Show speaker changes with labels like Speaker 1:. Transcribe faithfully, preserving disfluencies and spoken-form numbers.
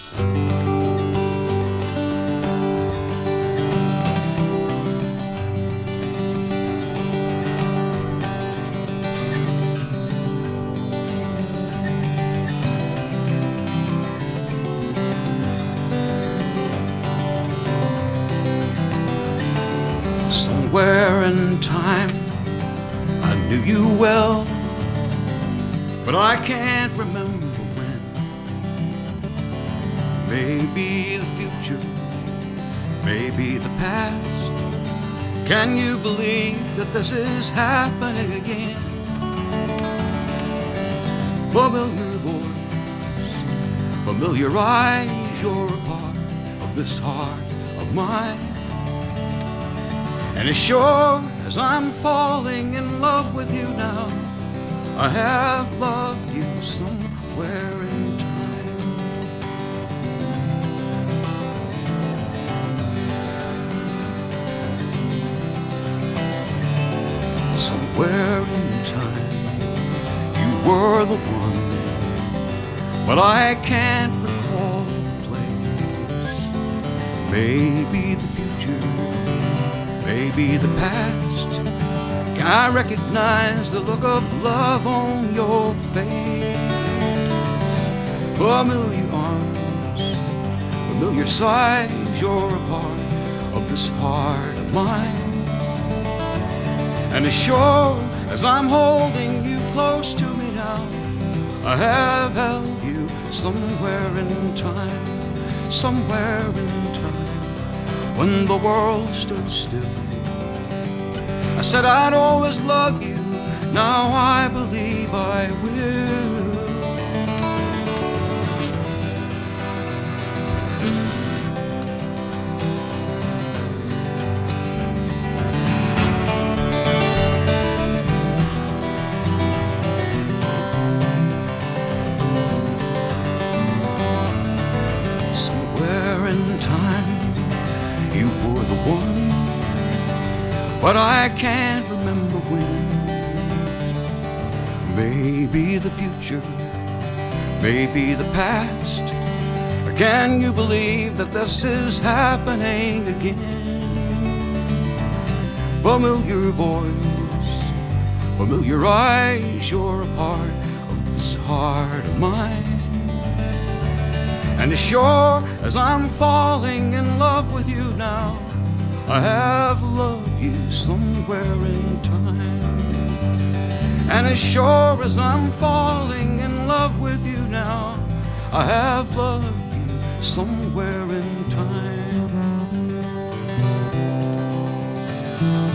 Speaker 1: Somewhere in time I knew you well, but I can't remember when. Maybe the future, maybe the past. Can you believe that this is happening again? Familiar voice, familiar eyes, you're a part of this heart of mine. And as sure as I'm falling in love with you now, I have loved you somewhere in time. Somewhere in time, you were the one, but I can't recall the place. Maybe the future, maybe the past. I recognize the look of love on your face. Familiar arms, familiar sighs, you're a part of this heart of mine. And as sure as I'm holding you close to me now, I have held you somewhere in time, somewhere in time. When the world stood still, I said I'd always love you. Now I believe I will. Somewhere in time, you were the one, but I can't remember when. Maybe the future, maybe the past. Or can you believe that this is happening again? Familiar voice, familiar eyes, you're a part of this heart of mine. And as sure as I'm falling in love with you now, I have loved you somewhere in time. And as sure as I'm falling in love with you now, I have loved you somewhere in time.